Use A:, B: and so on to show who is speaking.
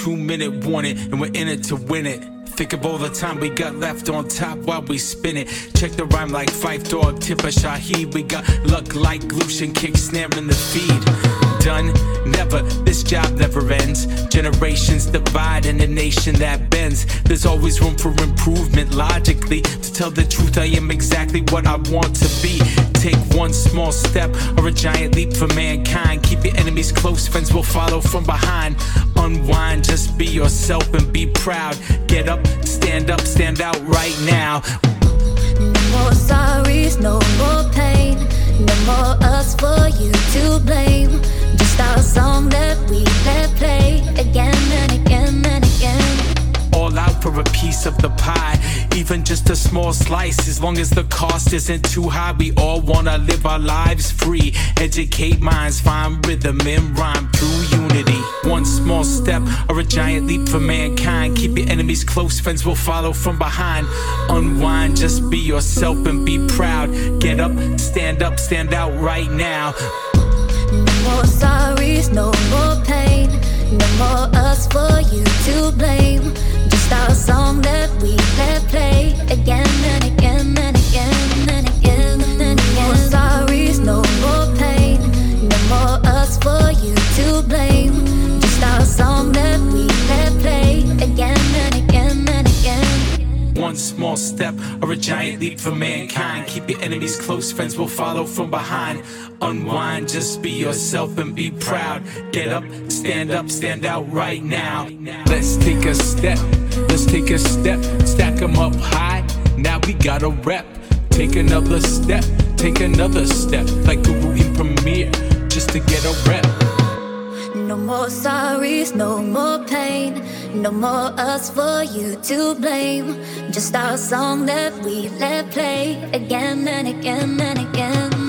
A: 2-minute warning, and we're in it to win it. Think of all the time we got left on top while we spin it. Check the rhyme like Fife Dog, Tipper Shaheed. We got luck like Lucian, kick snare in the feed. Done, never, this job never ends. Generations divide in a nation that bends. There's always room for improvement logically. To tell the truth, I am exactly what I want to be. Take one small step or a giant leap for mankind. Keep your enemies close, friends will follow from behind. Unwind, just be yourself and be proud. Get up, stand out right now.
B: No more sorries, no more pain. No more us for you to blame. Just our song that we let play again and again and again.
A: All out for a piece of the pie, even just a small slice. As long as the cost isn't too high, we all wanna live our lives free. Educate minds, find rhythm and rhyme through unity. One small step or a giant leap for mankind. Keep your enemies close, friends will follow from behind. Unwind, just be yourself and be proud. Get up, stand out right now.
B: No more sorries, no more pain. No more us for you to blame. Just our song that we let play again and again and again and again and again. No more sorries, no more pain. No more us for you to blame. Just our song that we let play again and again and again.
A: One small step or a giant leap for mankind. Keep your enemies close, friends will follow from behind. Unwind, just be yourself and be proud. Get up, stand out right now. Let's take a step, stack 'em up high. Now we gotta rep. Take another step, like Guru in Premiere, just to get a rep.
B: No more sorries, no more pain. No more us for you to blame. Just our song that we let play again and again and again.